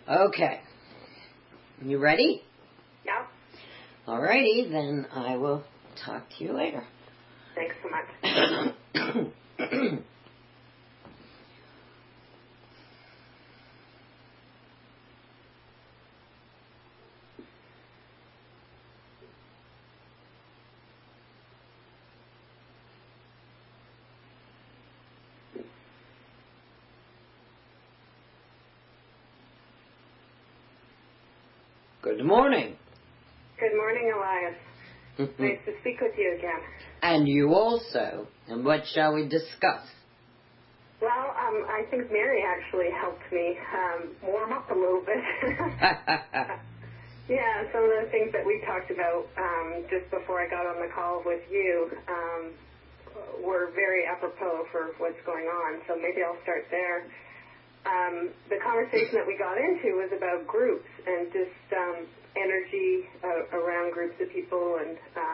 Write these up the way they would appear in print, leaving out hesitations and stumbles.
Okay. You ready? Yeah. Alrighty, then I will talk to you later. Thanks so much. Good morning. Good morning, Elias. Nice to speak with you again. And you also. And what shall we discuss? Well, I think Mary actually helped me warm up a little bit. Yeah, some of the things that we talked about just before I got on the call with you were very apropos for what's going on, so maybe I'll start there. The conversation that we got into was about groups and just energy around groups of people, and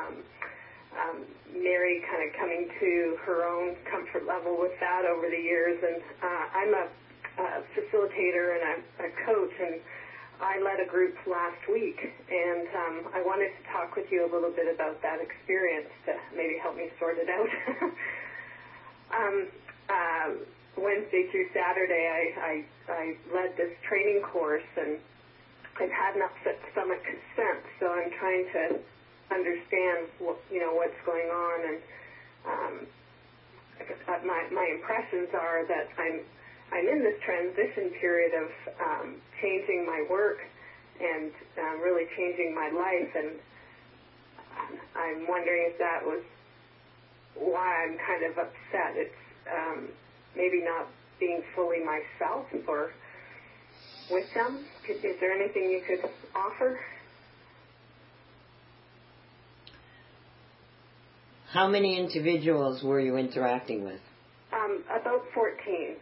Mary kind of coming to her own comfort level with that over the years. And I'm a facilitator and a coach, and I led a group last week, and I wanted to talk with you a little bit about that experience to maybe help me sort it out. Wednesday through Saturday, I led this training course, and I've had an upset stomach since, so I'm trying to understand what's going on, and my impressions are that I'm in this transition period of changing my work and really changing my life, and I'm wondering if that was why I'm kind of upset. It's maybe not being fully myself or with them. Is there anything you could offer? How many individuals were you interacting with? About 14.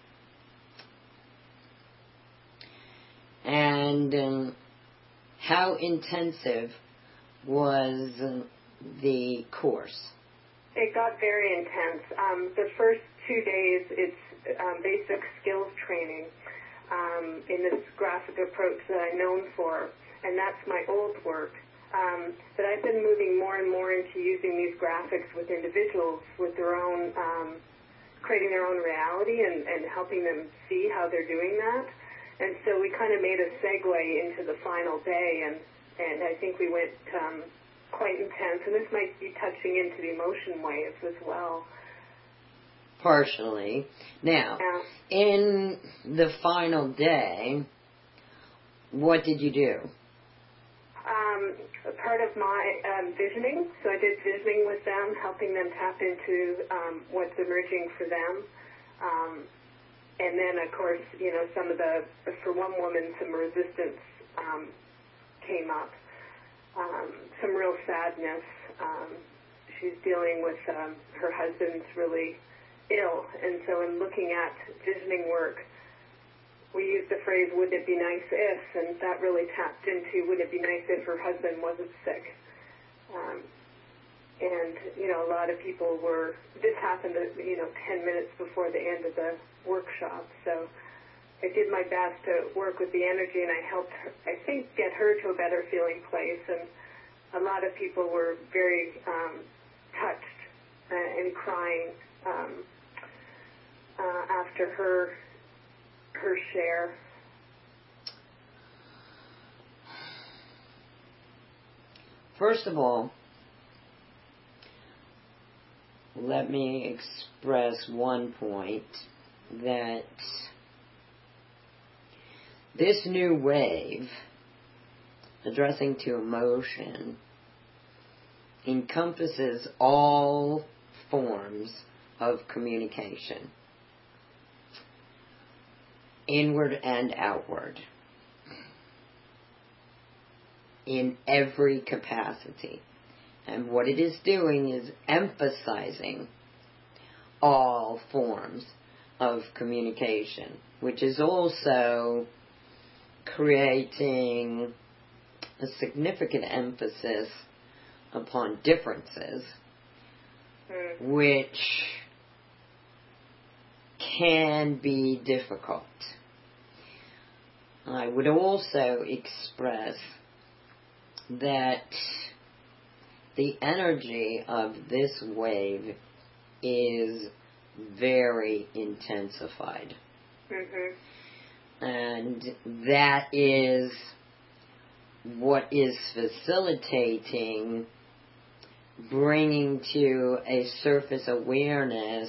And how intensive was the course? It got very intense. The first 2 days, it's basic skills training in this graphic approach that I'm known for, and that's my old work. But I've been moving more and more into using these graphics with individuals with their own, creating their own reality and helping them see how they're doing that. And so we kind of made a segue into the final day, and I think we went quite intense. And this might be touching into the emotion waves as well. Partially. Now, in the final day, what did you do? Part of my visioning, so I did visioning with them, helping them tap into what's emerging for them. And then, of course, some of for one woman, some resistance came up, some real sadness. She's dealing with her husband's really ill, and so in looking at visioning work, we used the phrase, would it be nice if, and that really tapped into, would it be nice if her husband wasn't sick? And, a lot of people this happened, 10 minutes before the end of the workshop, so I did my best to work with the energy, and I helped her, I think, get her to a better feeling place, and a lot of people were very touched and crying after her share. First of all, let me express one point, that this new wave, addressing to emotion, encompasses all forms of communication, inward and outward, in every capacity. And what it is doing is emphasizing all forms of communication, which is also creating a significant emphasis upon differences, which can be difficult. I would also express that the energy of this wave is very intensified. Mm-hmm. And that is what is facilitating bringing to a surface awareness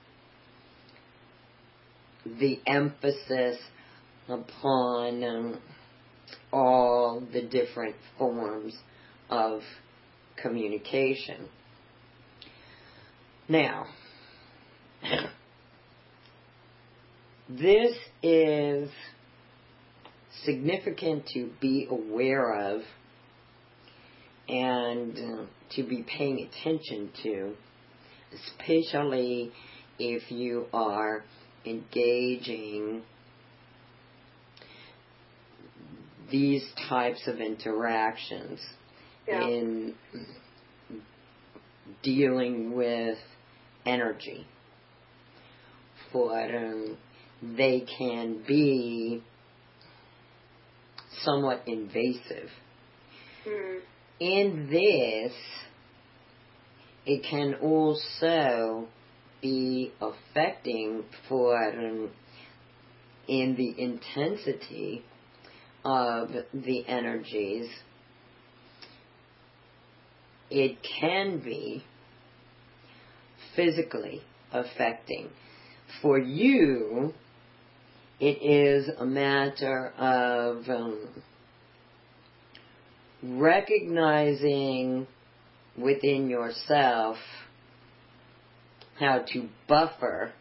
the emphasis upon all the different forms of communication. Now, this is significant to be aware of and to be paying attention to, especially if you are engaging these types of interactions in dealing with energy. For they can be somewhat invasive. Mm. In this, it can also be affecting in the intensity of the energies. It can be physically affecting. For you, it is a matter of recognizing within yourself how to buffer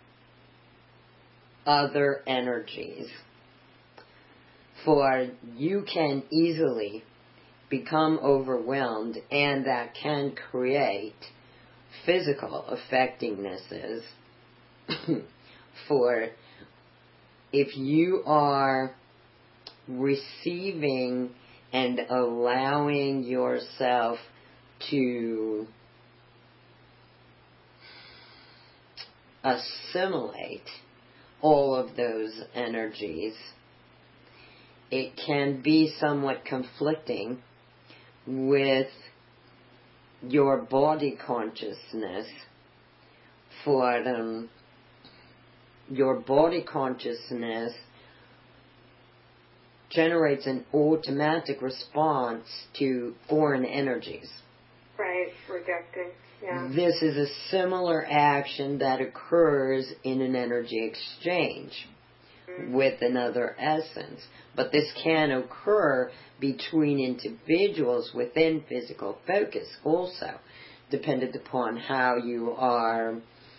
other energies. For you can easily become overwhelmed, and that can create physical affectingnesses. For if you are receiving and allowing yourself to assimilate all of those energies, it can be somewhat conflicting with your body consciousness. For your body consciousness generates an automatic response to foreign energies. Right, rejecting. Yeah. This is a similar action that occurs in an energy exchange with another essence. But this can occur between individuals within physical focus also, dependent upon how you are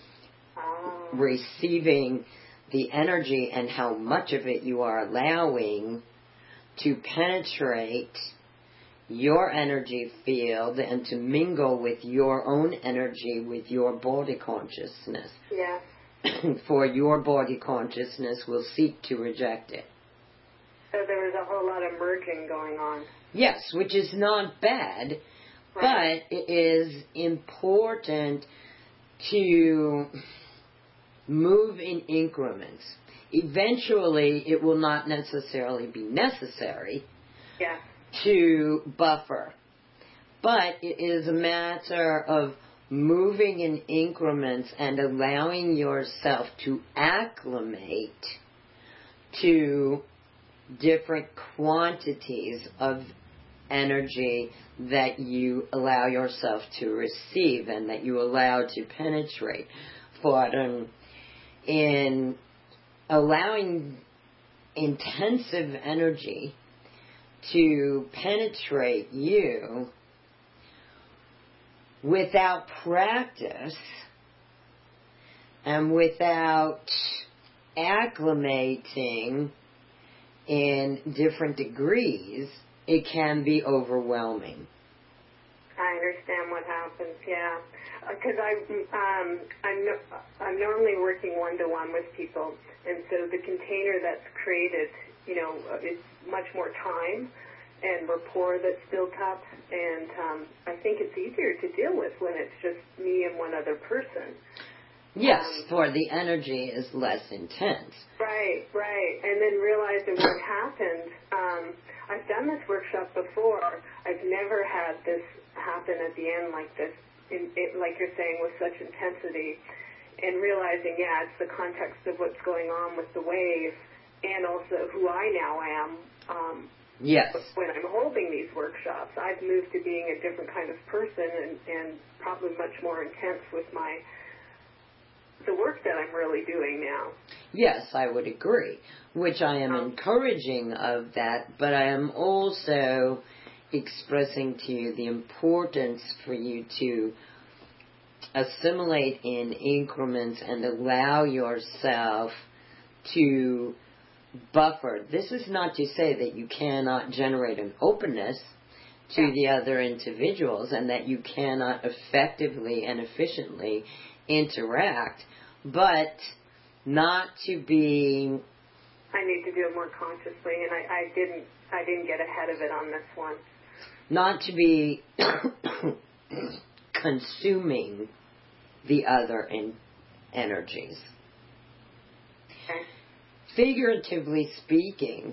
receiving the energy and how much of it you are allowing to penetrate your energy field and to mingle with your own energy with your body consciousness. Yeah. For your body consciousness will seek to reject it. So there was a whole lot of merging going on. Yes, which is not bad, right. But it is important to move in increments. Eventually, it will not necessarily be necessary to buffer. But it is a matter of moving in increments and allowing yourself to acclimate to different quantities of energy that you allow yourself to receive and that you allow to penetrate. For in allowing intensive energy to penetrate you without practice and without acclimating in different degrees, it can be overwhelming. I understand what happens, yeah. Because I'm normally working one-to-one with people, and so the container that's created, it's much more time and rapport that's built up, and I think it's easier to deal with when it's just me and one other person. Yes, for the energy is less intense. Right. And then realizing what happened. I've done this workshop before. I've never had this happen at the end like this, like you're saying, with such intensity. And realizing, it's the context of what's going on with the wave, and also who I now am. Yes. When I'm holding these workshops, I've moved to being a different kind of person and probably much more intense with the work that I'm really doing now. Yes, I would agree, which I am encouraging of that, but I am also expressing to you the importance for you to assimilate in increments and allow yourself to buffer. This is not to say that you cannot generate an openness to the other individuals and that you cannot effectively and efficiently interact, but not to be... I need to do it more consciously, and I didn't get ahead of it on this one. Not to be consuming the other energies. Okay. Figuratively speaking,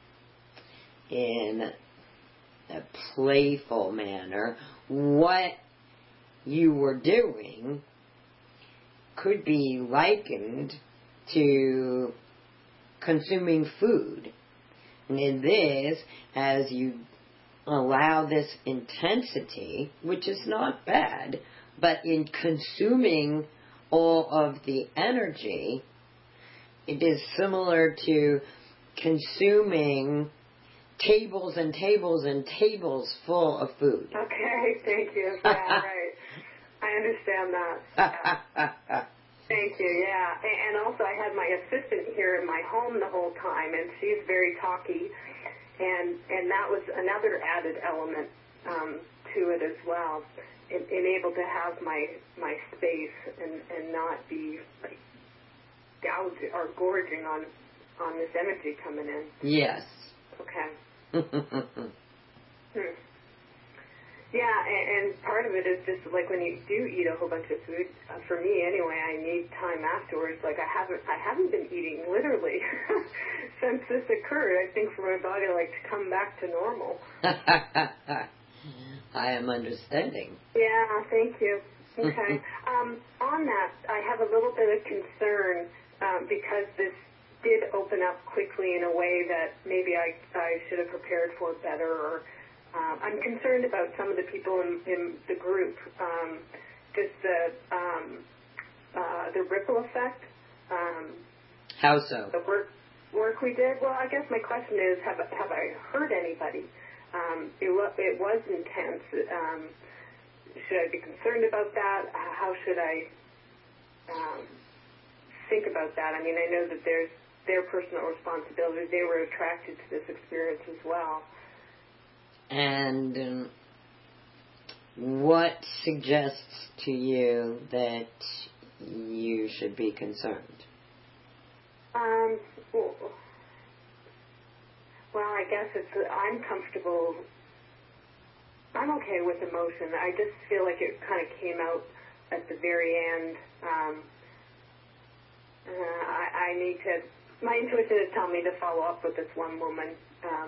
in a playful manner, what you were doing could be likened to consuming food. And in this, as you allow this intensity, which is not bad, but in consuming all of the energy, it is similar to consuming tables and tables and tables full of food. Okay, thank you. Yeah, right. I understand that. Thank you, yeah. And also I had my assistant here in my home the whole time, and she's very talky, and that was another added element to it as well, in able to have my space and not be like gouging or gorging on this energy coming in. Yes. Okay. Yeah, and part of it is just like when you do eat a whole bunch of food. For me, anyway, I need time afterwards. Like I haven't been eating literally since this occurred. I think for my body, like to come back to normal. I am understanding. Yeah, thank you. Okay. On that, I have a little bit of concern because this did open up quickly in a way that maybe I should have prepared for better, or I'm concerned about some of the people in the group, just the ripple effect. How so? The work we did. Well, I guess my question is, have I hurt anybody? It was intense. Should I be concerned about that? How should I think about that? I mean, I know that there's their personal responsibility. They were attracted to this experience as well. And what suggests to you that you should be concerned? Well, I guess I'm comfortable. I'm okay with emotion. I just feel like it kind of came out at the very end. I need to, my intuition is telling me to follow up with this one woman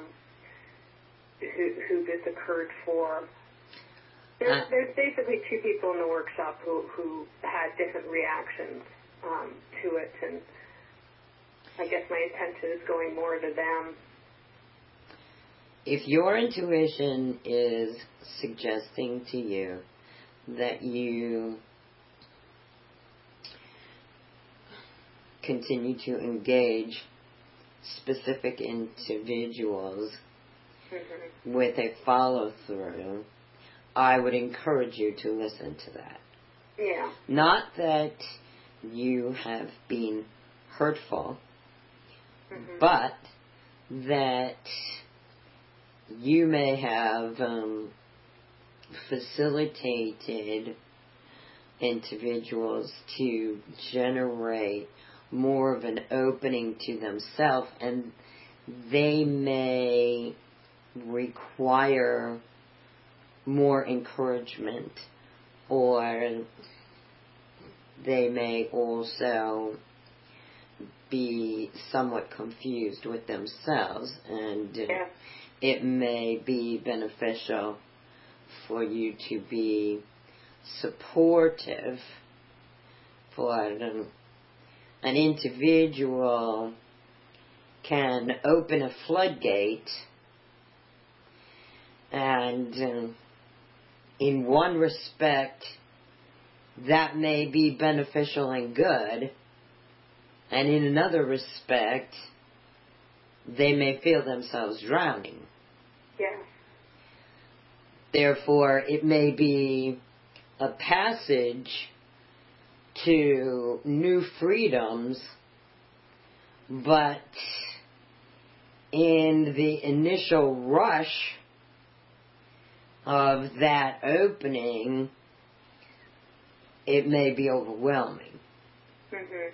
who this occurred for. There's basically two people in the workshop who had different reactions to it, and I guess my intention is going more to them. If your intuition is suggesting to you that you continue to engage specific individuals with a follow-through, I would encourage you to listen to that. Yeah. Not that you have been hurtful, but that you may have facilitated individuals to generate more of an opening to themselves, and they may require more encouragement or they may also be somewhat confused with themselves, and it may be beneficial for you to be supportive. For an individual can open a floodgate, and in one respect that may be beneficial and good, and in another respect they may feel themselves drowning. Yes. Therefore, it may be a passage to new freedoms, but in the initial rush of that opening, it may be overwhelming. Mm-hmm.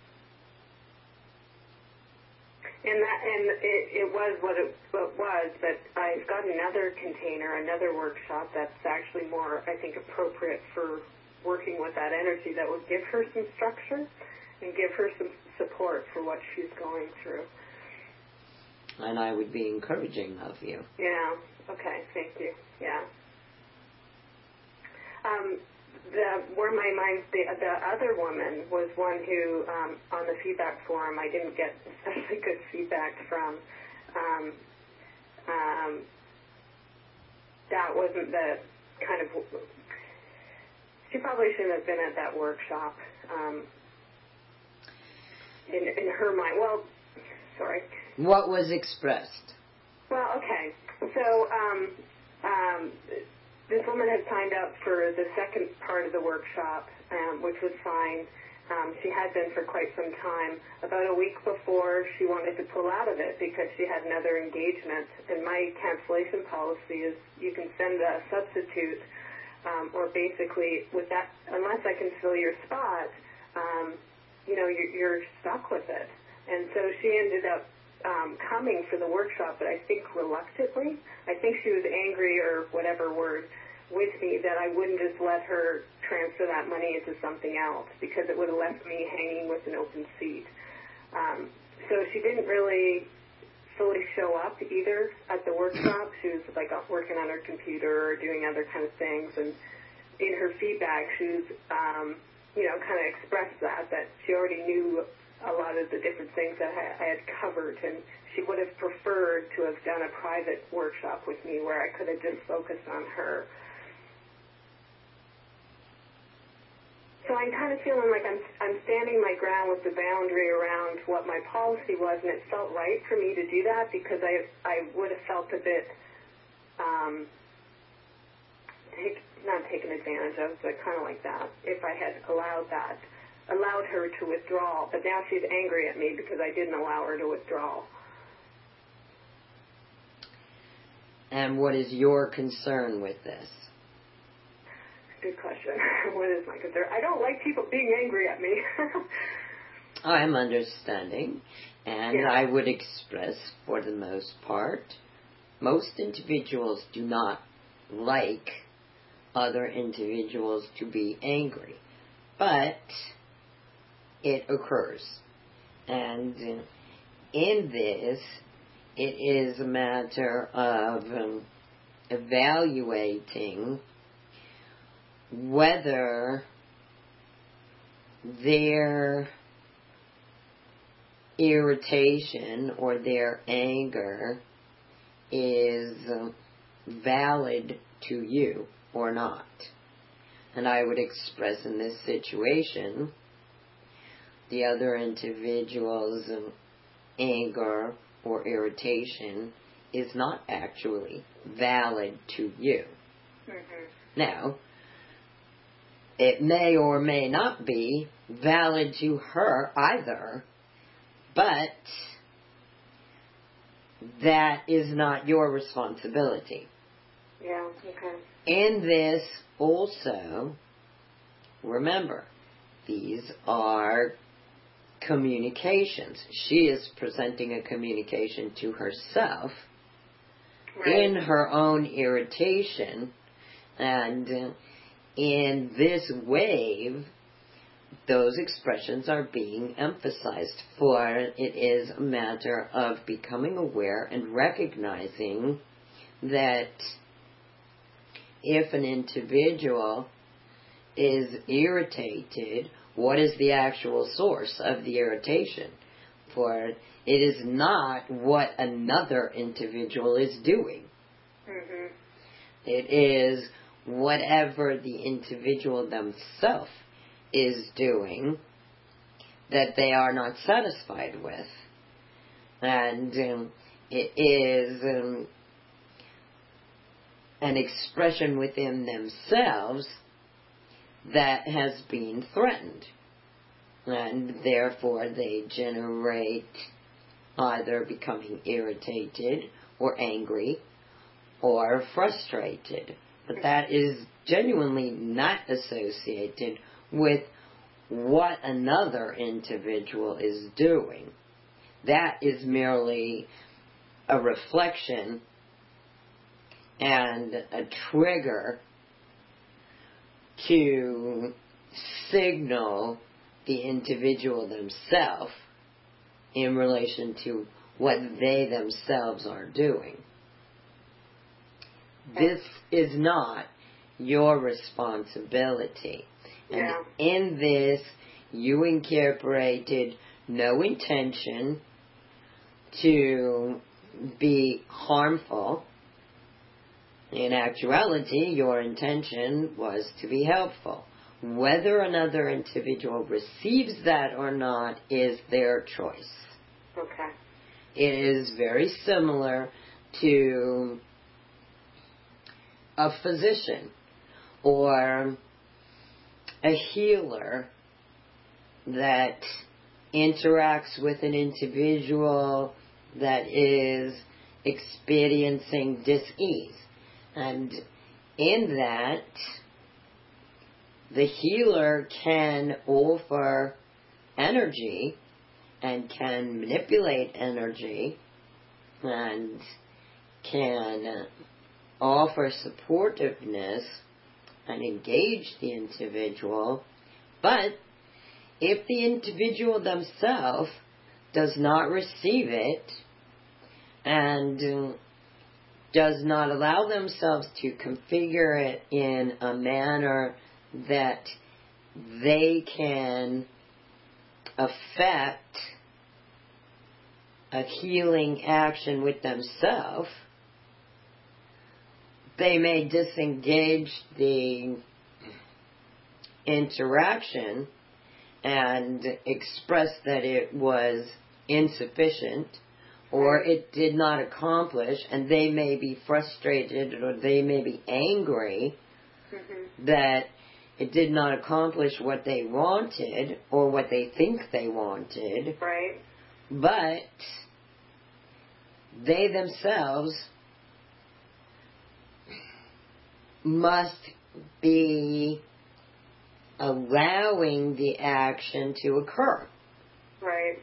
And it was what it was, but I've got another container, another workshop that's actually more, I think, appropriate for working with that energy, that would give her some structure and give her some support for what she's going through. And I would be encouraging of you. Yeah. Okay. Thank you. Yeah. Where my mind, the other woman was one who, on the feedback forum, I didn't get especially good feedback from. That wasn't the kind of. She probably shouldn't have been at that workshop. In her mind, well, sorry. What was expressed? Well, okay. So, this woman had signed up for the second part of the workshop, which was fine. She had been for quite some time. About a week before, she wanted to pull out of it because she had another engagement. And my cancellation policy is you can send a substitute, or basically with that, unless I can fill your spot, you're stuck with it. And so she ended up coming for the workshop, but I think reluctantly. I think she was angry, or whatever word, with me that I wouldn't just let her transfer that money into something else, because it would have left me hanging with an open seat. So she didn't really fully show up either at the workshop. She was like working on her computer or doing other kind of things, and in her feedback she was kind of expressed that she already knew a lot of the different things that I had covered, and she would have preferred to have done a private workshop with me where I could have just focused on her. So I'm kind of feeling like I'm standing my ground with the boundary around what my policy was, and it felt right for me to do that because I would have felt a bit not taken advantage of, but kind of like that if I had allowed her to withdraw. But now she's angry at me because I didn't allow her to withdraw. And what is your concern with this? Good question. What is my concern? I don't like people being angry at me. I'm understanding, and I would express, for the most part, most individuals do not like other individuals to be angry, but it occurs. And in this, it is a matter of evaluating whether their irritation or their anger is valid to you or not. And I would express in this situation the other individual's anger or irritation is not actually valid to you. Mm-hmm. Now, it may or may not be valid to her either, but that is not your responsibility. Yeah, okay. In this also, remember, these are communications. She is presenting a communication to herself in her own irritation, and in this wave, those expressions are being emphasized, for it is a matter of becoming aware and recognizing that if an individual is irritated, what is the actual source of the irritation? For it is not what another individual is doing. Mm-hmm. It is whatever the individual themselves is doing that they are not satisfied with. And it is an expression within themselves that has been threatened. And therefore they generate either becoming irritated or angry or frustrated. But that is genuinely not associated with what another individual is doing. That is merely a reflection and a trigger to signal the individual themselves in relation to what they themselves are doing. This is not your responsibility. And in this, you incorporated no intention to be harmful. In actuality, your intention was to be helpful. Whether another individual receives that or not is their choice. Okay. It is very similar to a physician or a healer that interacts with an individual that is experiencing dis-ease. And in that, the healer can offer energy and can manipulate energy and can offer supportiveness and engage the individual. But if the individual themselves does not receive it and does not allow themselves to configure it in a manner that they can affect a healing action with themselves, they may disengage the interaction and express that it was insufficient or it did not accomplish, and they may be frustrated or they may be angry that it did not accomplish what they wanted or what they think they wanted. Right. But they themselves must be allowing the action to occur. Right.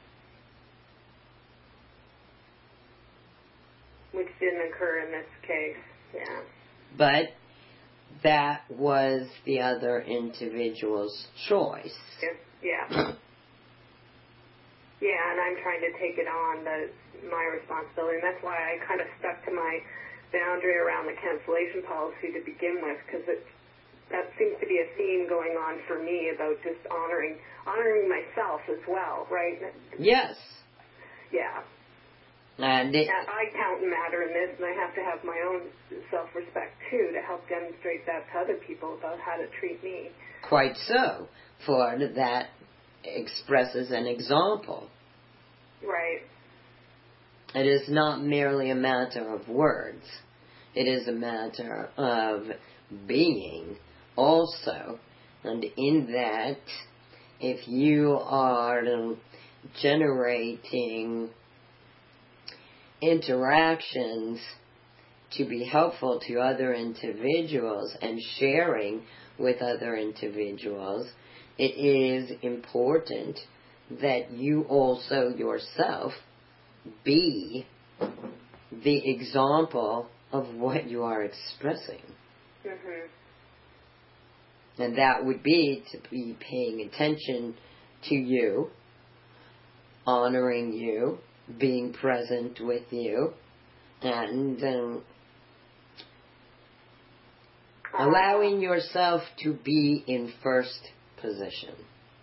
Which didn't occur in this case, yeah. But that was the other individual's choice. Yeah. Yeah, and I'm trying to take it on, my responsibility, and that's why I kind of stuck to my boundary around the cancellation policy to begin with, because that seems to be a theme going on for me about just honoring myself as well, right? Yes. Yeah. And I count and matter in this, and I have to have my own self-respect, too, to help demonstrate that to other people about how to treat me. Quite so, for that expresses an example. Right. It is not merely a matter of words. It is a matter of being also. And in that, if you are generating interactions to be helpful to other individuals and sharing with other individuals, it is important that you also yourself be the example of what you are expressing. Mm-hmm. And that would be to be paying attention to you, honoring you, being present with you, and allowing yourself to be in first position.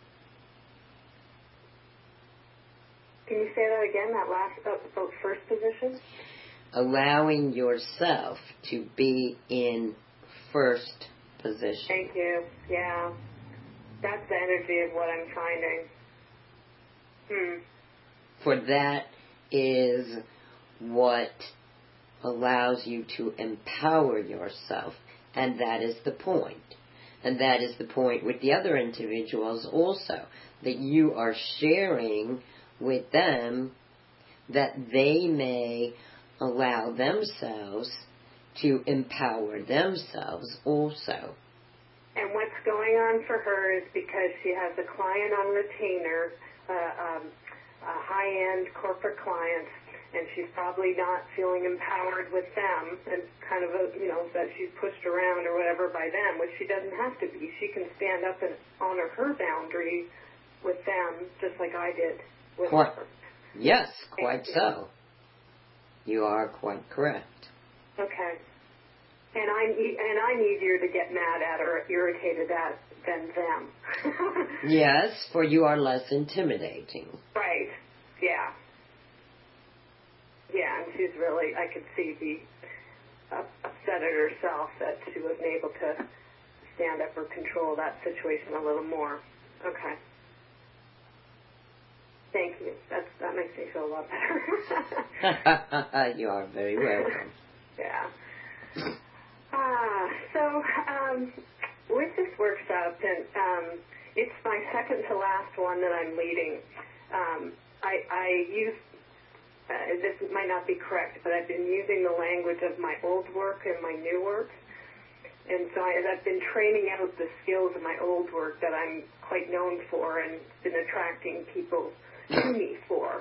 Can you say that again, that last about first position? Allowing yourself to be in first position. Thank you. Yeah. That's the energy of what I'm finding. For that is what allows you to empower yourself. And that is the point. And that is the point with the other individuals also. That you are sharing with them that they may allow themselves to empower themselves also. And what's going on for her is because she has a client on retainer, a high-end corporate client, and she's probably not feeling empowered with them, and kind of, that she's pushed around or whatever by them, which she doesn't have to be. She can stand up and honor her boundary with them, just like I did with her. Yes, quite so. You are quite correct. Okay. And I'm easier to get mad at or irritated at than them. Yes, for you are less intimidating. Right. Yeah. Yeah, and she's really, I could see, be upset at herself that she wasn't able to stand up or control that situation a little more. Okay. Thank you. That makes me feel a lot better. You are very welcome. Yeah. So with this workshop, and it's my second to last one that I'm leading. I use, this might not be correct, but I've been using the language of my old work and my new work. And so I've been training out the skills of my old work that I'm quite known for and been attracting people to me for.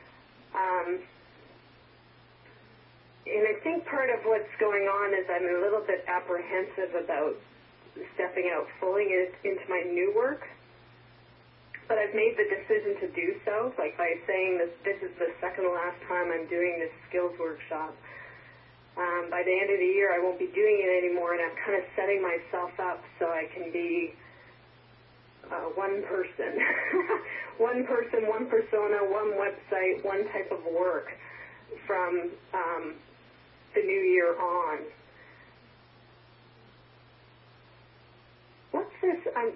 And I think part of what's going on is I'm a little bit apprehensive about stepping out fully into my new work. But I've made the decision to do so, like by saying that this is the second to last time I'm doing this skills workshop. By the end of the year, I won't be doing it anymore, and I'm kind of setting myself up so I can be one person. One person, one persona, one website, one type of work from the new year on. What's this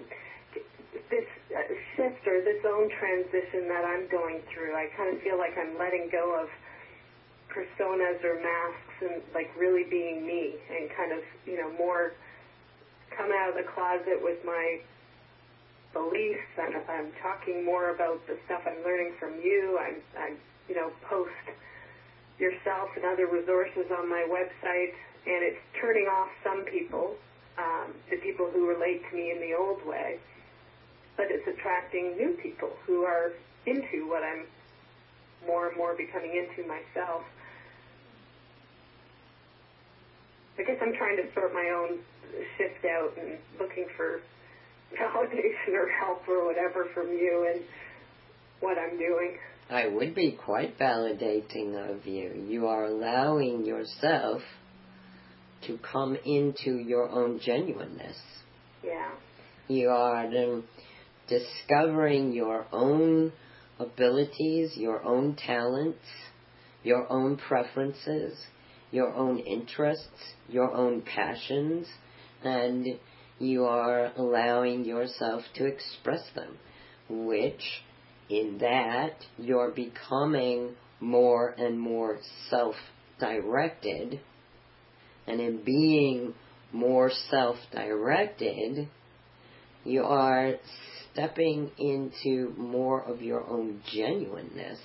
shift or this own transition that I'm going through? I kind of feel like I'm letting go of personas or masks and like really being me and kind of, more come out of the closet with my beliefs, and I'm talking more about the stuff I'm learning from you. I'm post yourself and other resources on my website, and it's turning off some people, the people who relate to me in the old way, but it's attracting new people who are into what I'm more and more becoming into myself. I guess I'm trying to sort my own shift out and looking for validation or help or whatever from you and what I'm doing. I would be quite validating of you. You are allowing yourself to come into your own genuineness. Yeah. You are discovering your own abilities, your own talents, your own preferences, your own interests, your own passions, and you are allowing yourself to express them, which in that you're becoming more and more self-directed, and in being more self-directed, you are stepping into more of your own genuineness.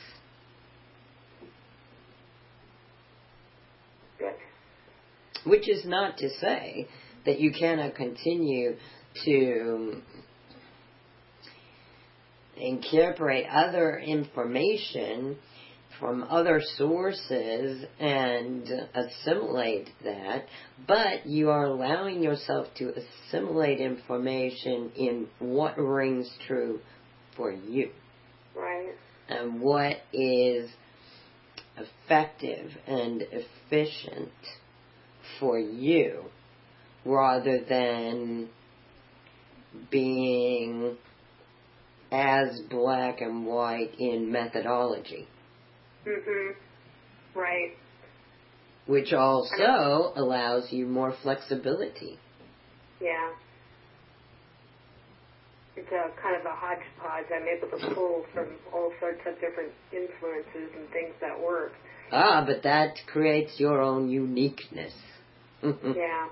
Good. Which is not to say that you cannot continue to incorporate other information from other sources and assimilate that, but you are allowing yourself to assimilate information in what rings true for you. Right. And what is effective and efficient for you, rather than being as black and white in methodology. Right. Which also allows you more flexibility. Yeah. It's a kind of a hodgepodge. I'm able to pull from all sorts of different influences and things that work. But that creates your own uniqueness. Yeah.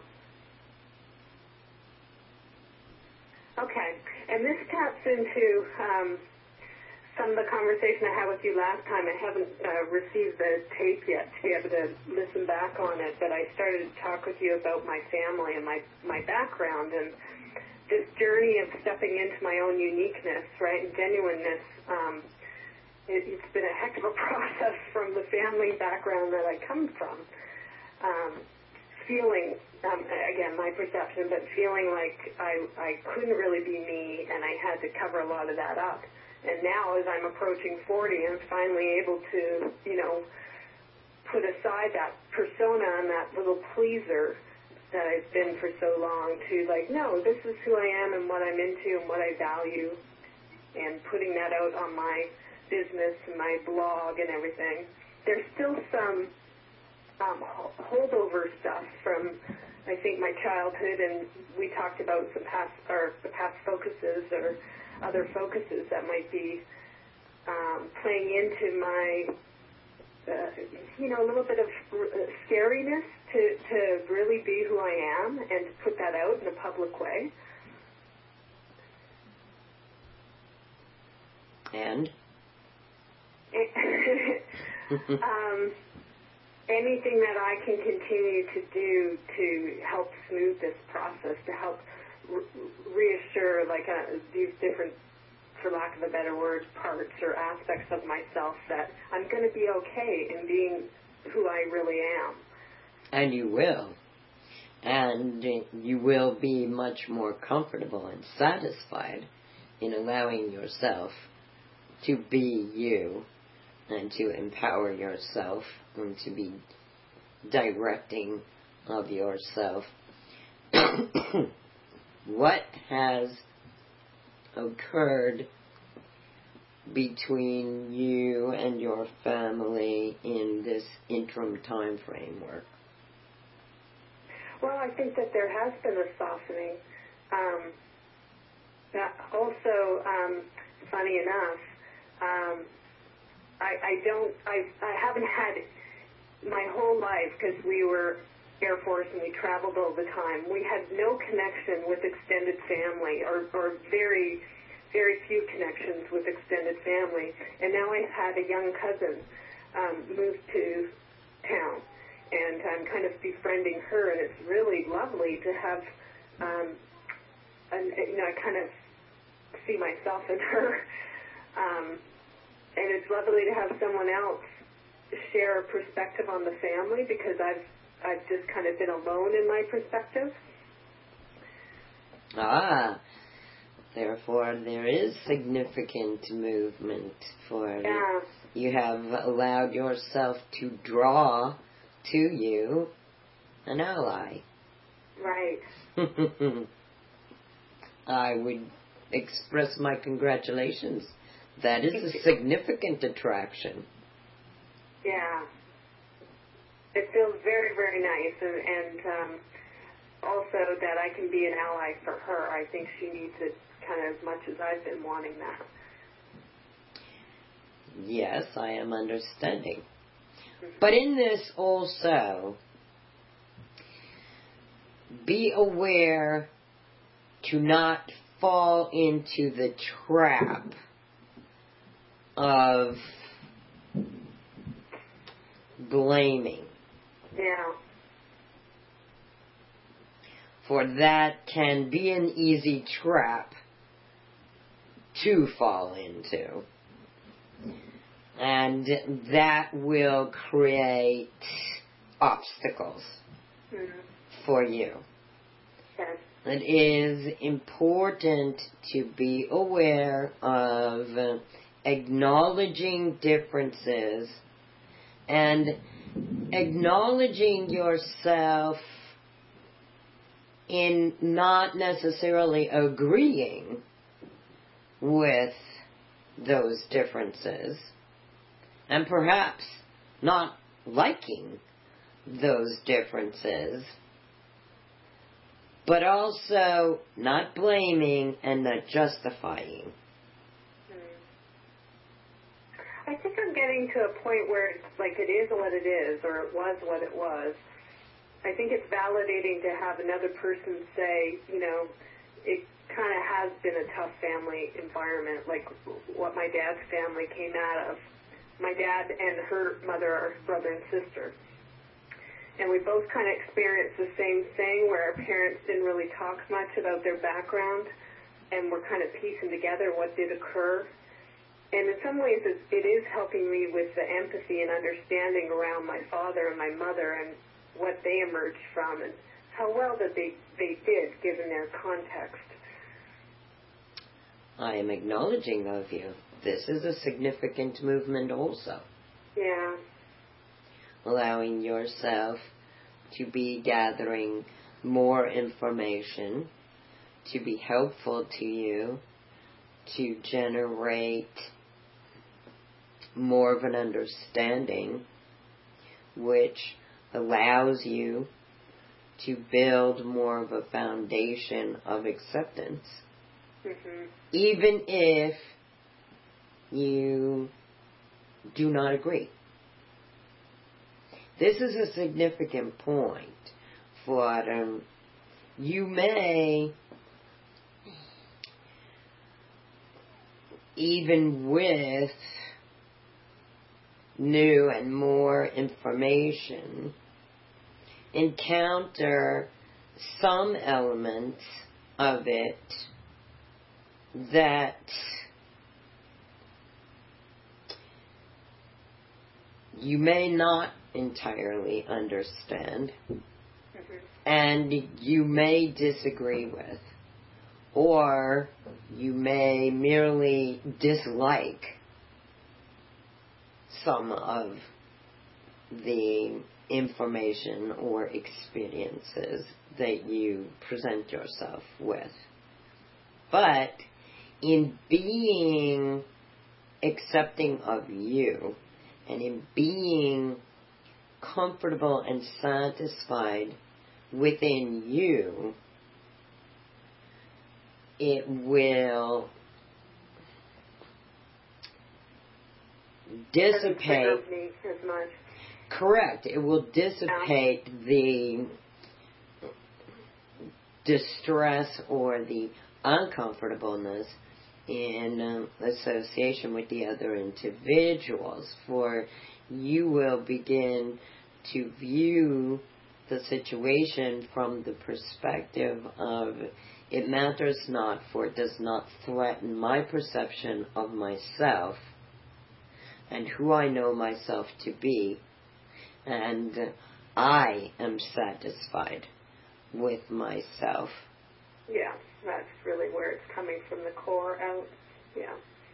Okay. And this taps into some of the conversation I had with you last time. I haven't received the tape yet to be able to listen back on it, but I started to talk with you about my family and my background and this journey of stepping into my own uniqueness, right, and genuineness. It's been a heck of a process from the family background that I come from. Feeling, again, my perception, but feeling like I couldn't really be me, and I had to cover a lot of that up. And now, as I'm approaching 40, I'm finally able to, put aside that persona and that little pleaser that I've been for so long to, no, this is who I am and what I'm into and what I value, and putting that out on my business and my blog and everything. There's still some holdover stuff from, I think, my childhood, and we talked about the past focuses or other focuses that might be playing into my, a little bit of scariness to really be who I am and to put that out in a public way. And? Anything that I can continue to do to help smooth this process, to help reassure these different, for lack of a better word, parts or aspects of myself that I'm going to be okay in being who I really am. And you will. And you will be much more comfortable and satisfied in allowing yourself to be you and to empower yourself and to be directing of yourself. What has occurred between you and your family in this interim time framework? Well, I think that there has been a softening. Funny enough, I haven't had my whole life, because we were Air Force and we traveled all the time. We had no connection with extended family, or very, very few connections with extended family. And now I've had a young cousin move to town, and I'm kind of befriending her, and it's really lovely to have, I kind of see myself in her. And it's lovely to have someone else share a perspective on the family, because I've just kind of been alone in my perspective. Therefore there is significant movement for you have allowed yourself to draw to you an ally. Right. I would express my congratulations. That is a significant attraction. Yeah. It feels very, very nice, and also that I can be an ally for her. I think she needs it kind of as much as I've been wanting that. Yes, I am understanding. Mm-hmm. But in this also, be aware to not fall into the trap of blaming. Yeah. For that can be an easy trap to fall into. And that will create obstacles for you. Yes. It is important to be aware of acknowledging differences and acknowledging yourself in not necessarily agreeing with those differences, and perhaps not liking those differences, but also not blaming and not justifying. I think I'm getting to a point where it's like it is what it is, or it was what it was. I think it's validating to have another person say, you know, it kind of has been a tough family environment, like what my dad's family came out of. My dad and her mother are brother and sister. And we both kind of experienced the same thing where our parents didn't really talk much about their background, and we're kind of piecing together what did occur. And in some ways, it is helping me with the empathy and understanding around my father and my mother and what they emerged from and how well that they did, given their context. I am acknowledging of you. This is a significant movement also. Yeah. Allowing yourself to be gathering more information, to be helpful to you, to generate more of an understanding, which allows you to build more of a foundation of acceptance. Even if you do not agree. This is a significant point for you may, even with new and more information, encounter some elements of it that you may not entirely understand and you may disagree with, or you may merely dislike some of the information or experiences that you present yourself with. But in being accepting of you and in being comfortable and satisfied within you, it will dissipate. Correct. It will dissipate the distress or the uncomfortableness in association with the other individuals, for you will begin to view the situation from the perspective of it matters not, for it does not threaten my perception of myself and who I know myself to be, and I am satisfied with myself. Yeah, that's really where it's coming from, the core out. Yeah.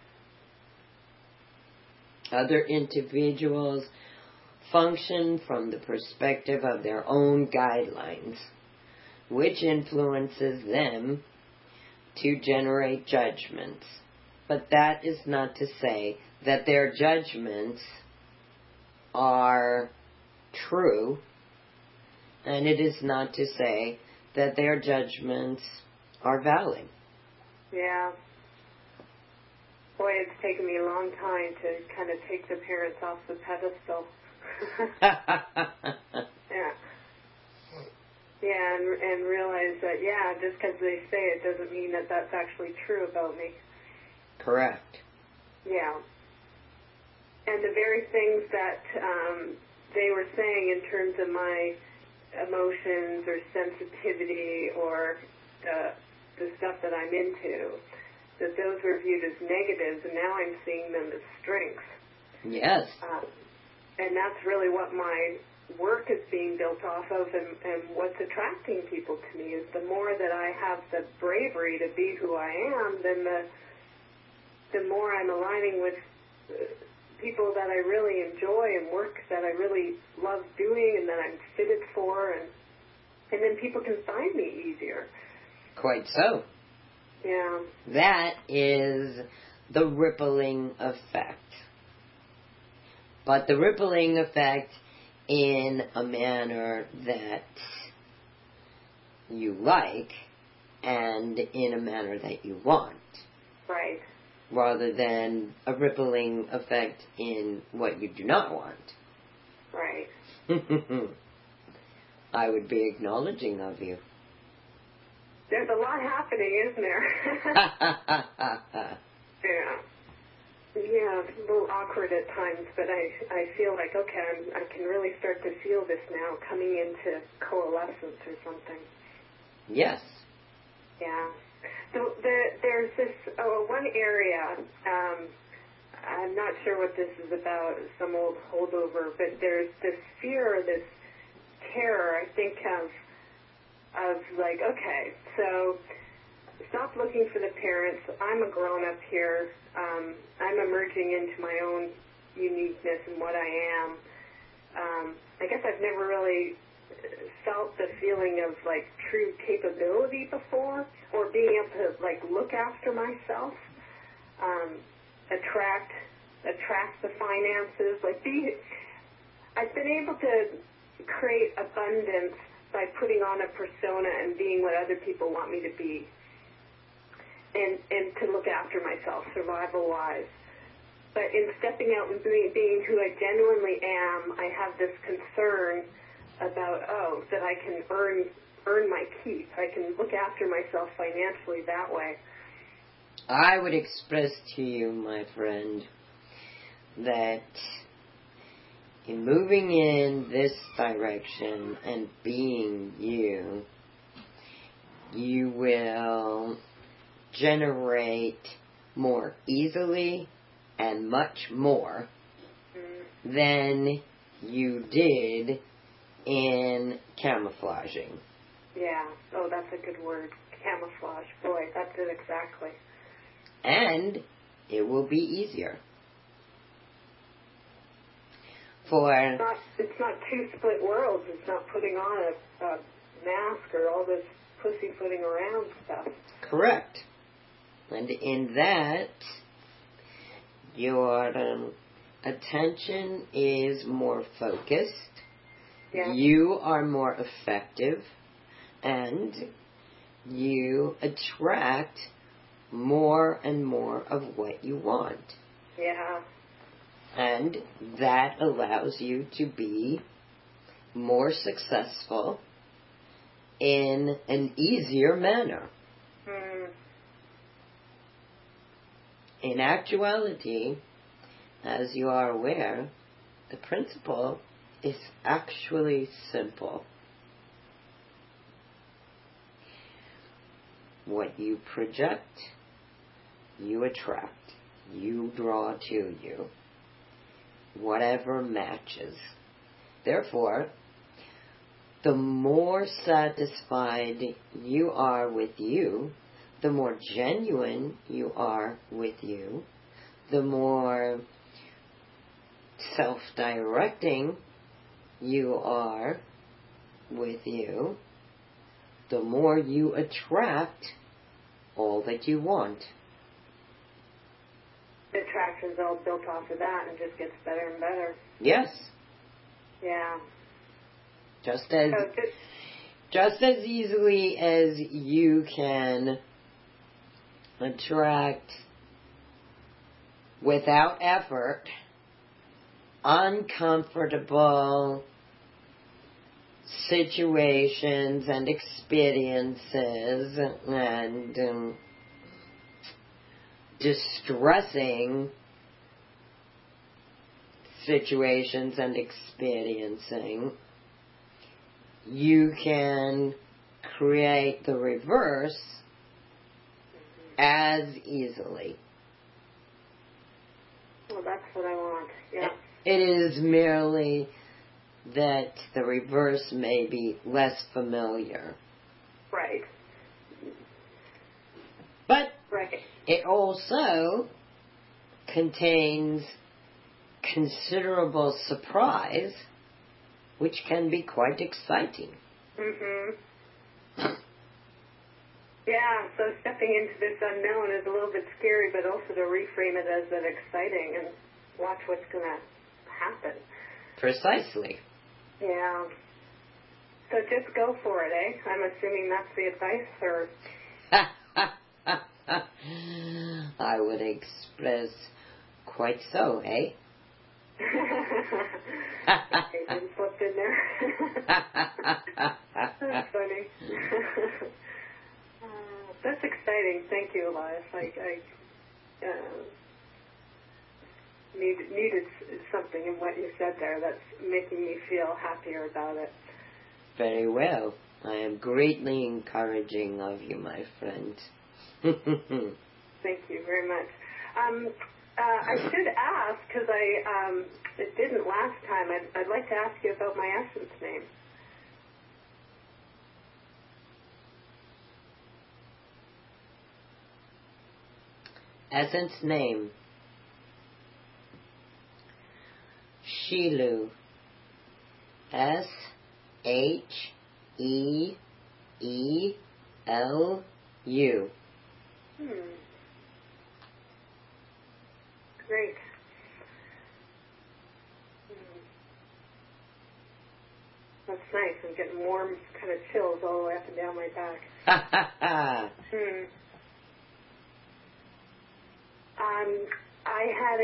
Other individuals function from the perspective of their own guidelines, which influences them to generate judgments. But that is not to say that their judgments are true, and it is not to say that their judgments are valid. Yeah. Boy, it's taken me a long time to kind of take the parents off the pedestal. Yeah. Yeah, and realize that, yeah, just because they say it doesn't mean that that's actually true about me. Correct. Yeah. And the very things that they were saying in terms of my emotions or sensitivity or the stuff that I'm into, that those were viewed as negatives, and now I'm seeing them as strengths. Yes. And that's really what my work is being built off of, and what's attracting people to me is the more that I have the bravery to be who I am, then the more I'm aligning with people that I really enjoy and work that I really love doing and that I'm fitted for, and then people can find me easier. Quite so. Yeah. That is the rippling effect. But the rippling effect in a manner that you like and in a manner that you want. Right. Rather than a rippling effect in what you do not want. Right. I would be acknowledging of you. There's a lot happening, isn't there? Yeah. Yeah, it's a little awkward at times, but I feel like, okay, I can really start to feel this now, coming into coalescence or something. Yes. Yeah. So there's this one area, I'm not sure what this is about, some old holdover, but there's this fear, this terror, I think, of like, okay, so stop looking for the parents. I'm a grown-up here. I'm emerging into my own uniqueness and what I am. I guess I've never really felt the feeling of, like, true capability before, or being able to, like, look after myself, attract the finances. Like, I've been able to create abundance by putting on a persona and being what other people want me to be. And to look after myself, survival-wise. But in stepping out and being who I genuinely am, I have this concern about, that I can earn my keep. I can look after myself financially that way. I would express to you, my friend, that in moving in this direction and being you, you will generate more easily and much more than you did in camouflaging. Yeah. Oh, that's a good word. Camouflage. Boy, that's it exactly. And it will be easier. It's not two split worlds. It's not putting on a mask or all this pussyfooting around stuff. Correct. And in that, your attention is more focused. Yeah. You are more effective. And you attract more and more of what you want. Yeah. And that allows you to be more successful in an easier manner. In actuality, as you are aware, the principle is actually simple. What you project, you attract. You draw to you whatever matches. Therefore, the more satisfied you are with you, the more genuine you are with you, the more self-directing you are with you, the more you attract all that you want. The attraction's all built off of that and just gets better and better. Yes. Yeah. Just as easily as you can attract without effort uncomfortable situations and experiences and distressing situations and experiencing, you can create the reverse as easily. Well, that's what I want. Yeah. It is merely that the reverse may be less familiar. Right. But right. It also contains considerable surprise, which can be quite exciting. Mhm. Yeah, so stepping into this unknown is a little bit scary, but also to reframe it as an exciting and watch what's going to happen. Precisely. Yeah. So just go for it, eh? I'm assuming that's the advice, or... I would express quite so, eh? Okay, didn't slip in there. That's funny. That's exciting. Thank you, Elias. I needed something in what you said there that's making me feel happier about it. Very well. I am greatly encouraging of you, my friend. Thank you very much. I should ask, because it didn't last time, I'd like to ask you about my essence name. Essence name. Shelu. SHEELU. Great. That's nice. I'm getting warm kind of chills all the way up and down my back. I had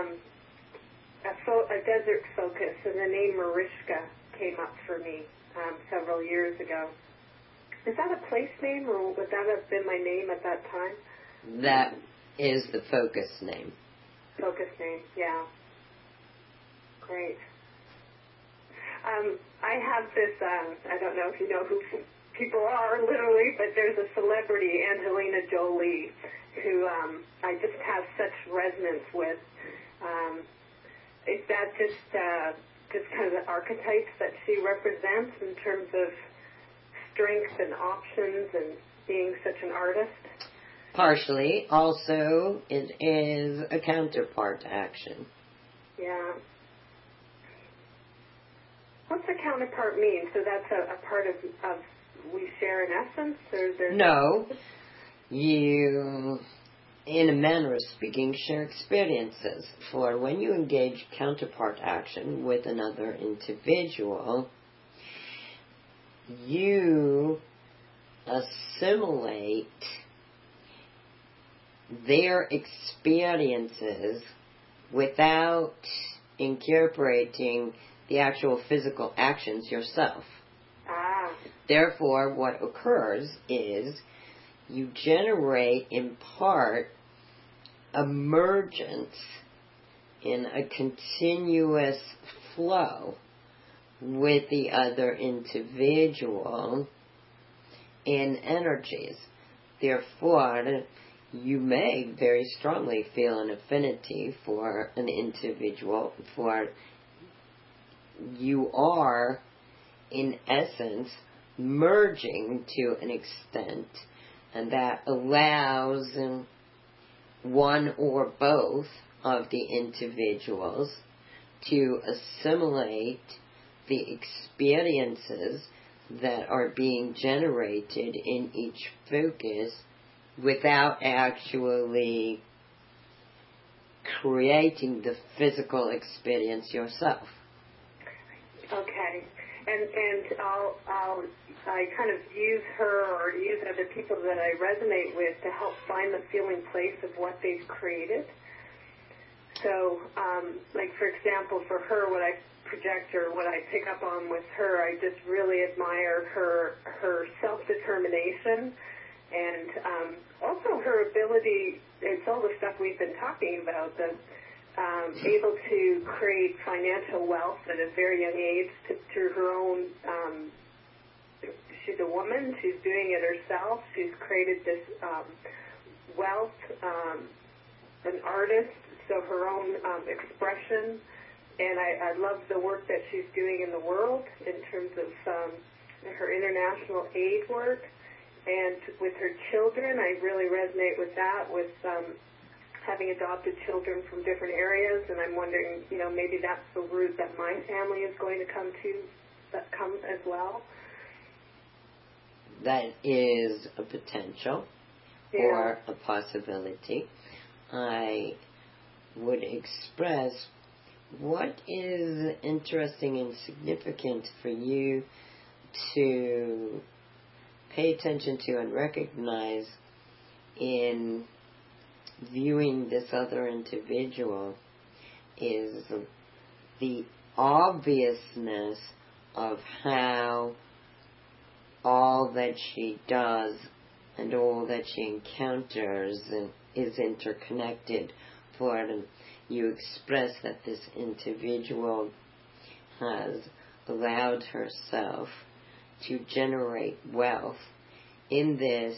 a desert focus, and the name Mariska came up for me several years ago. Is that a place name, or would that have been my name at that time? That is the focus name. Focus name, yeah. Great. I have this, I don't know if you know who people are, literally, but there's a celebrity, Angelina Jolie, who I just have such resonance with. Is that just kind of the archetypes that she represents in terms of strengths and options and being such an artist? Partially. Also, it is a counterpart action. Yeah. What's a counterpart mean? So that's a part of we share an essence? Or there's No. You, in a manner of speaking, share experiences. For when you engage counterpart action with another individual, you assimilate their experiences without incorporating the actual physical actions yourself. Therefore, what occurs is you generate, in part, emergence in a continuous flow with the other individual in energies. Therefore, you may very strongly feel an affinity for an individual, for you are, in essence, merging to an extent, and that allows one or both of the individuals to assimilate the experiences that are being generated in each focus without actually creating the physical experience yourself. Okay. And I kind of use her or use other people that I resonate with to help find the feeling place of what they've created. So, like for example, for her, what I project or what I pick up on with her, I just really admire her self-determination and also her ability. It's all the stuff we've been talking about, able to create financial wealth at a very young age through her own. She's a woman. She's doing it herself. She's created this wealth. An artist. so her own expression. And I love the work that she's doing in the world in terms of her international aid work. And with her children, I really resonate with that, with having adopted children from different areas. And I'm wondering, maybe that's the route that my family is going to come as well. That is a potential or a possibility. I would express what is interesting and significant for you to pay attention to and recognize in viewing this other individual is the obviousness of how all that she does and all that she encounters is interconnected. For you express that this individual has allowed herself to generate wealth. In this,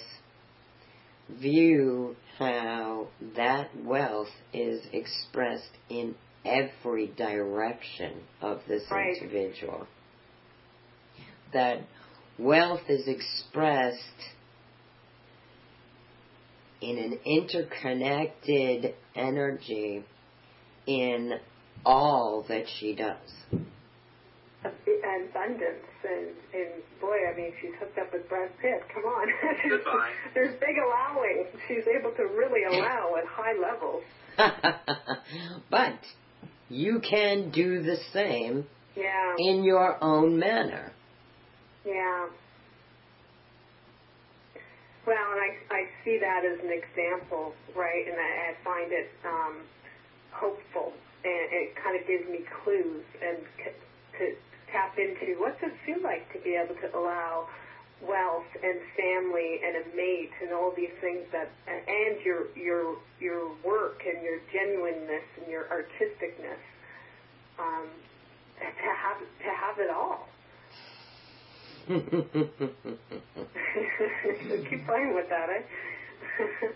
view how that wealth is expressed in every direction of this individual. That wealth is expressed in an interconnected energy in all that she does. Abundance, and boy, I mean, she's hooked up with Brad Pitt. Come on. There's big allowing. She's able to really allow at high levels. But you can do the same in your own manner. Yeah. Well, and I see that as an example, right? And I find it hopeful, and it kind of gives me clues and to tap into what does it feel like to be able to allow wealth and family and a mate and all these things that, and your work and your genuineness and your artisticness, to have it all. Keep playing with that, eh?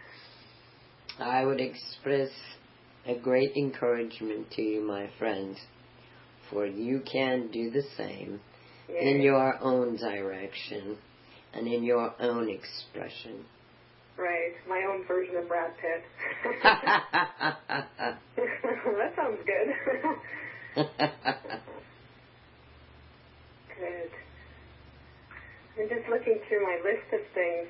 I would express a great encouragement to you, my friend, for you can do the same in your own direction and in your own expression. Right, my own version of Brad Pitt. That sounds good. Good. I'm just looking through my list of things.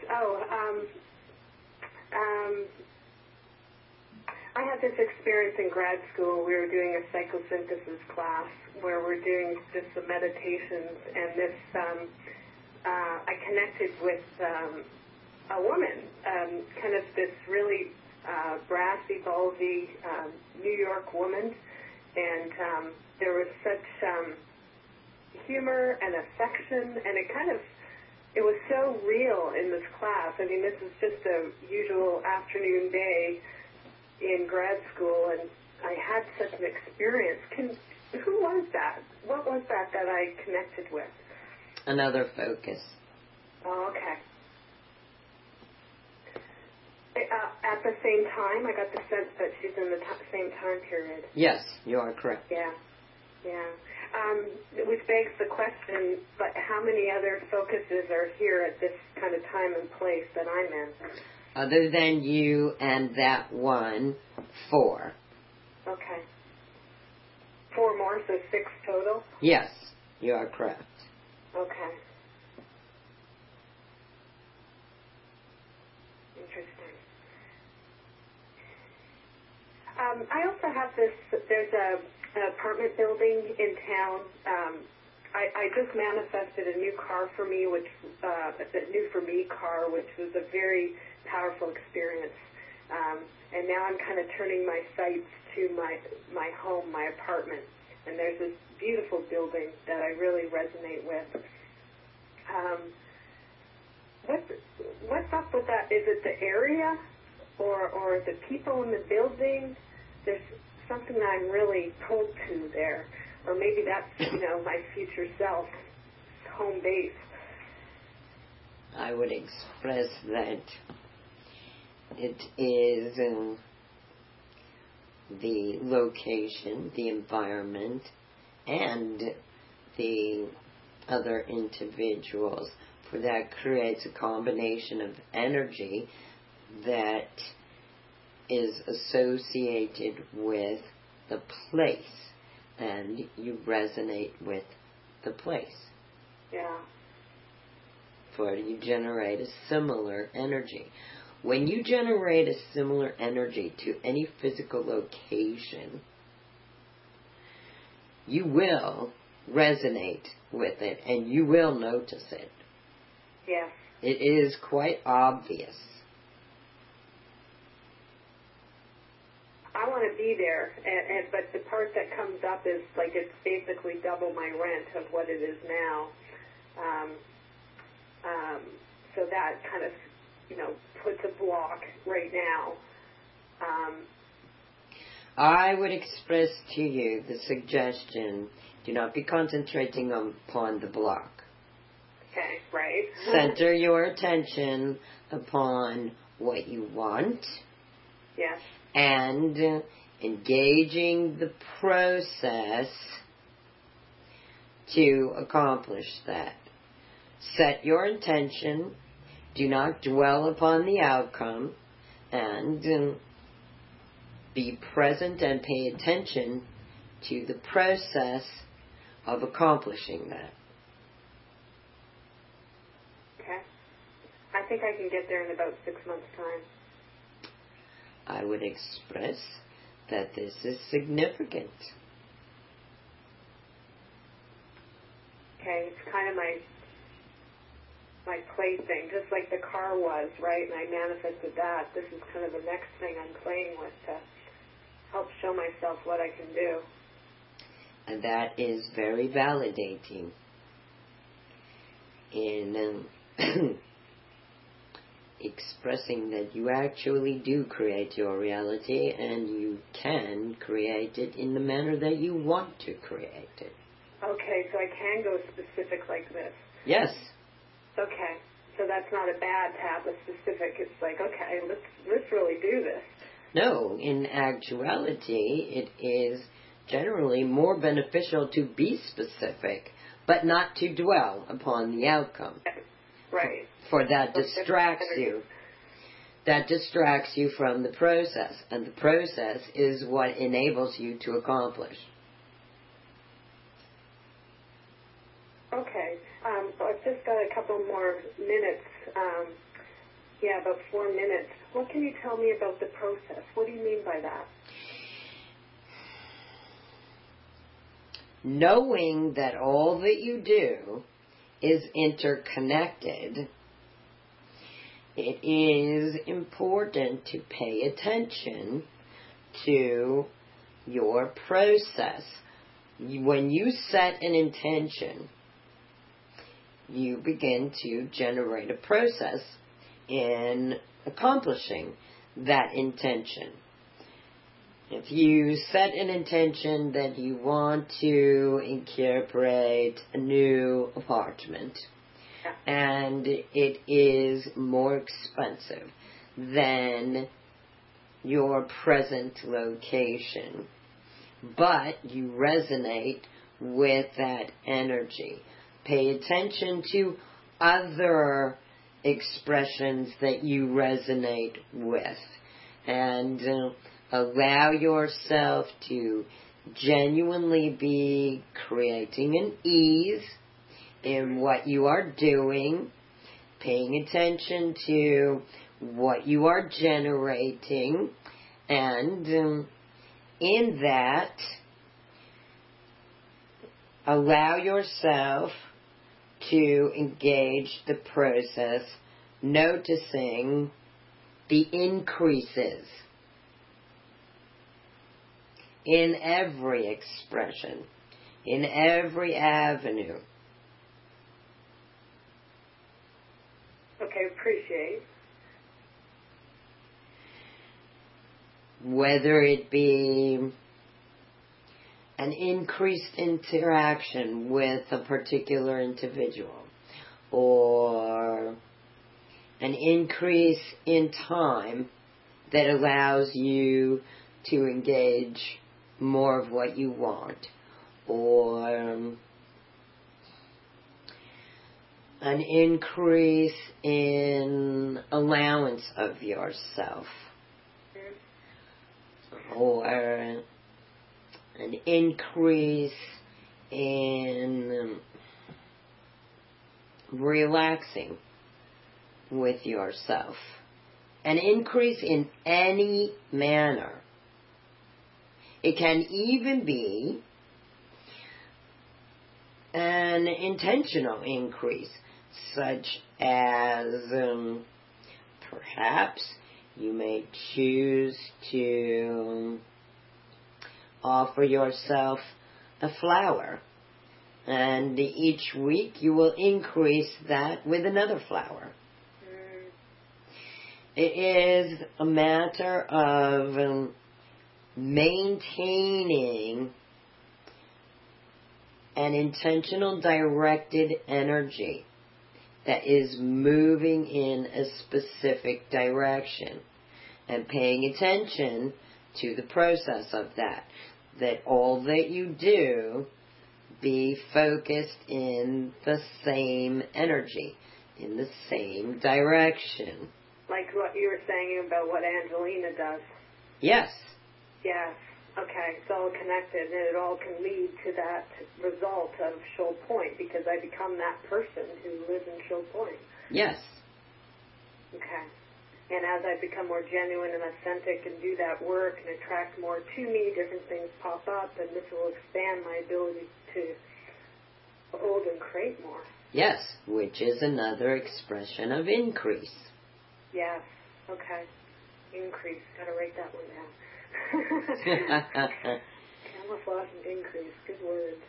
I had this experience in grad school. We were doing a psychosynthesis class where we're doing just some meditations, and this I connected with a woman, kind of this really brassy, ballsy New York woman, and there was such humor and affection, and it was so real in this class. I mean, this is just a usual afternoon day in grad school, and I had such an experience. Who was that? What was that I connected with? Another focus. Oh, okay. At the same time, I got the sense that she's in the same time period. Yes, you are correct. Yeah. Which begs the question, but how many other focuses are here at this kind of time and place that I'm in? Other than you and that one, 4. Okay. 4 more, so 6 total? Yes, you are correct. Okay. Interesting. I also have there's an apartment building in town. I just manifested a new car for me, a new for me car, which was a very powerful experience. And now I'm kind of turning my sights to my home, my apartment. And there's this beautiful building that I really resonate with. What's up with that? Is it the area or the people in the building? There's something that I'm really pulled to there. Or maybe that's, my future self, home base. I would express that it is the location, the environment, and the other individuals. For that creates a combination of energy that is associated with the place, and you resonate with the place. Yeah. For you generate a similar energy. When you generate a similar energy to any physical location, you will resonate with it and you will notice it. Yes. It is quite obvious. I want to be there, but the part that comes up is like it's basically double my rent of what it is now. So that kind of, puts a block right now. I would express to you the suggestion, do not be concentrating upon the block. Okay, right. Center your attention upon what you want. Yes. And engaging the process to accomplish that. Set your intention. Do not dwell upon the outcome. And be present and pay attention to the process of accomplishing that. Okay. I think I can get there in about 6 months' time. I would express that this is significant. Okay, it's kind of my plaything, just like the car was, right? And I manifested that. This is kind of the next thing I'm playing with to help show myself what I can do. And that is very validating in expressing that you actually do create your reality and you can create it in the manner that you want to create it. Okay, so I can go specific like this. Yes. Okay, so that's not a bad to have a specific. It's like, okay, let's really do this. No, in actuality, it is generally more beneficial to be specific, but not to dwell upon the outcome. Right. For that distracts you. That distracts you from the process, and the process is what enables you to accomplish. Okay. I've just got a couple more minutes. About 4 minutes. What can you tell me about the process? What do you mean by that? Knowing that all that you do is interconnected, it is important to pay attention to your process. When you set an intention, you begin to generate a process in accomplishing that intention. If you set an intention that you want to incorporate a new apartment, and it is more expensive than your present location, but you resonate with that energy. Pay attention to other expressions that you resonate with, and allow yourself to genuinely be creating an ease in what you are doing, paying attention to what you are generating, and in that, allow yourself to engage the process, noticing the increases in every expression, in every avenue. Okay, appreciate. Whether it be an increased interaction with a particular individual, or an increase in time that allows you to engage more of what you want, or an increase in allowance of yourself, or an increase in relaxing with yourself, an increase in any manner. It can even be an intentional increase, such as perhaps you may choose to offer yourself a flower, and each week you will increase that with another flower. It is a matter of maintaining an intentional directed energy that is moving in a specific direction, and paying attention to the process of that all that you do be focused in the same energy, in the same direction. Like what you were saying about what Angelina does. Yes. Yes. Okay, it's all connected, and it all can lead to that result of Shoal Point, because I become that person who lives in Shoal Point. Yes. Okay. And as I become more genuine and authentic and do that work and attract more to me, different things pop up, and this will expand my ability to hold and create more. Yes, which is another expression of increase. Yes. Okay. Increase. Got to write that one down. Camouflage and increase. Good words.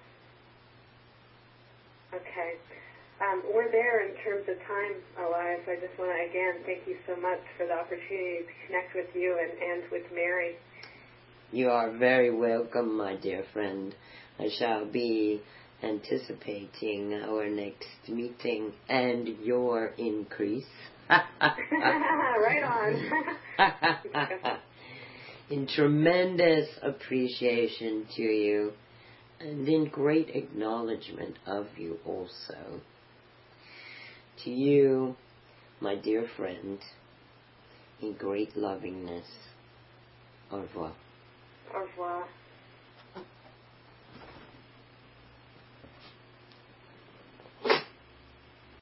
Okay. We're there in terms of time, Elias. I just want to, again, thank you so much for the opportunity to connect with you and with Mary. You are very welcome, my dear friend. I shall be anticipating our next meeting and your increase. Right on. In tremendous appreciation to you, and in great acknowledgement of you also. To you, my dear friend, in great lovingness. Au revoir. Au revoir.